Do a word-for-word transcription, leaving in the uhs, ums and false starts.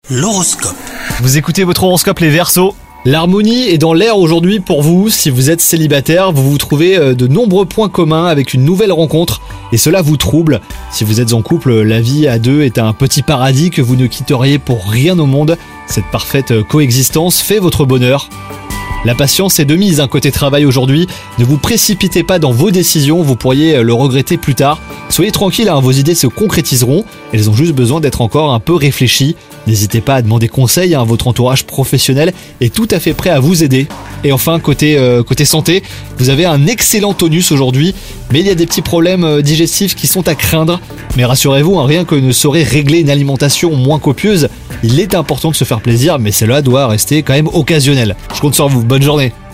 L'horoscope. Vous écoutez votre horoscope les Verseaux. L'harmonie est dans l'air aujourd'hui pour vous. Si vous êtes célibataire, vous vous trouvez de nombreux points communs avec une nouvelle rencontre et cela vous trouble. Si vous êtes en couple, la vie à deux est un petit paradis que vous ne quitteriez pour rien au monde. Cette parfaite coexistence fait votre bonheur. La patience est de mise, un côté travail aujourd'hui. Ne vous précipitez pas dans vos décisions, vous pourriez le regretter plus tard. Soyez tranquille, hein, vos idées se concrétiseront. Elles ont juste besoin d'être encore un peu réfléchies. N'hésitez pas à demander conseil, hein, votre entourage professionnel est tout à fait prêt à vous aider. Et enfin, côté, euh, côté santé, vous avez un excellent tonus aujourd'hui, mais il y a des petits problèmes digestifs qui sont à craindre. Mais rassurez-vous, hein, rien que ne saurait régler une alimentation moins copieuse. Il est important de se faire plaisir, mais cela doit rester quand même occasionnel. Je compte sur vous, bonne journée.